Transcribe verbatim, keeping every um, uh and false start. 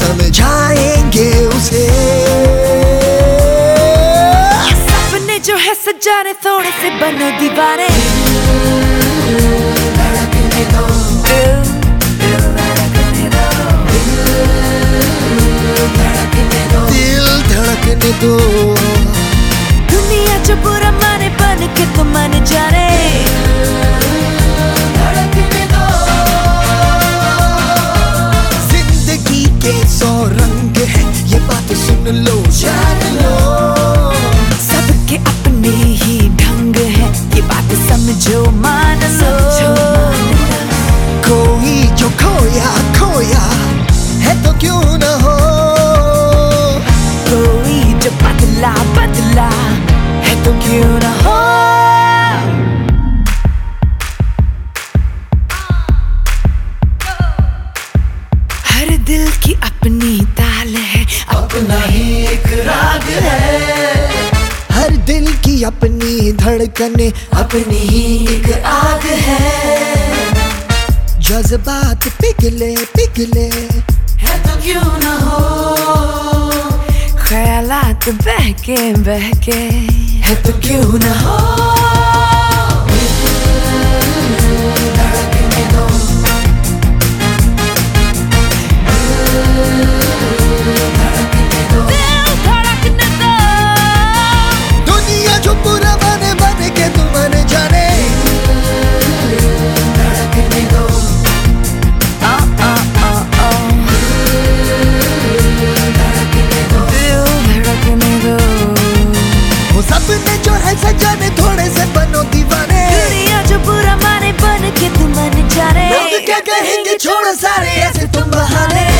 समझाएंगे उसे। सपने जो है सजाने थोड़े से बनो दीवाने। धड़कने दो, दिल, दिल धड़कने दो, धड़कने दो, दिल धड़कने दो। दुनिया जो बुरा माने बन के तो मान जाने। धड़कने दो। जिंदगी के सौ रंग है, ये बात सुन लो जान लो। सबके अपने ही ढंग है, ये बात समझो मान लो। कोई जो खोया खोया है तो क्यों न हो, कोई जो बदला बदला है तो क्यों न हो। हर दिल की अपनी ताल है, अपना ही एक राग है। हर दिल की अपनी धड़कने, अपनी ही एक आग है। जज्बात पिघले पिघले है तो क्यों न हो। ख्यालात बहके बहके है तो क्यों न हो। धड़कने दो, धड़कने दो, दिल धड़कने दो। दुनिया जो पूरा बने बन के तू मन जाने। धड़कने दो, आ आ आ आ, धड़कने दो, दिल धड़कने दो। वो सपने जो है सजाने थोड़े से बनो दीवाने। दुनिया जो बुरा माने बन के तू मन जाने। लोग क्या कहेंगे छोड़ो सारे ऐसे तुम बहाने।